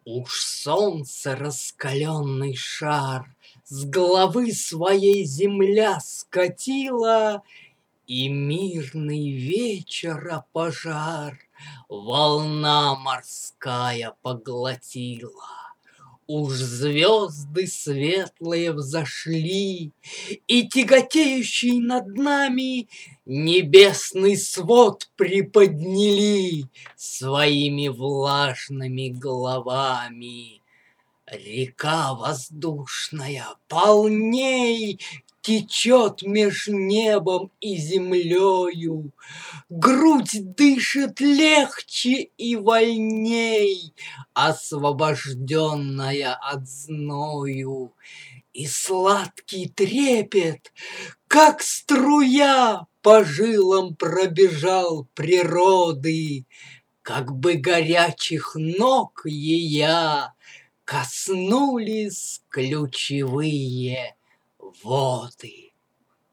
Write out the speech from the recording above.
Уж солнце раскаленный шар С головы своей земля скатила, И мирный вечера пожар Волна морская поглотила. Уж звезды светлые взошли, И тяготеющий над нами Небесный свод приподняли Своими влажными головами. Река воздушная полней Течет меж небом и землею, Грудь дышит легче и вольней, Освобожденная от зною. И сладкий трепет, как струя, По жилам пробежал природы, Как бы горячих ног ея Коснулись ключевые воды.